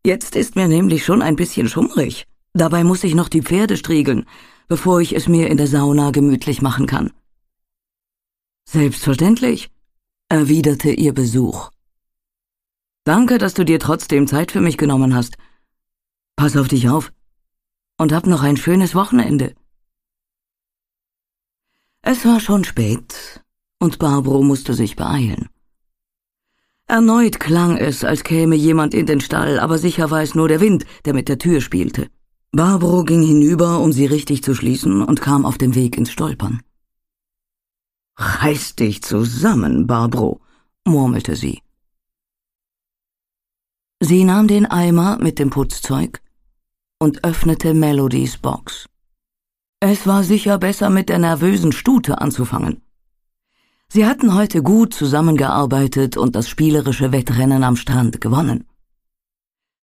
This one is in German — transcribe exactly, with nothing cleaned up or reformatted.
Jetzt ist mir nämlich schon ein bisschen schummrig. Dabei muss ich noch die Pferde striegeln, bevor ich es mir in der Sauna gemütlich machen kann. Selbstverständlich, erwiderte ihr Besuch. Danke, dass du dir trotzdem Zeit für mich genommen hast. Pass auf dich auf und hab noch ein schönes Wochenende. Es war schon spät und Barbro musste sich beeilen. Erneut klang es, als käme jemand in den Stall, aber sicher war es nur der Wind, der mit der Tür spielte. Barbro ging hinüber, um sie richtig zu schließen, und kam auf dem Weg ins Stolpern. »Reiß dich zusammen, Barbro«, murmelte sie. Sie nahm den Eimer mit dem Putzzeug und öffnete Melodies Box. Es war sicher besser, mit der nervösen Stute anzufangen. Sie hatten heute gut zusammengearbeitet und das spielerische Wettrennen am Strand gewonnen.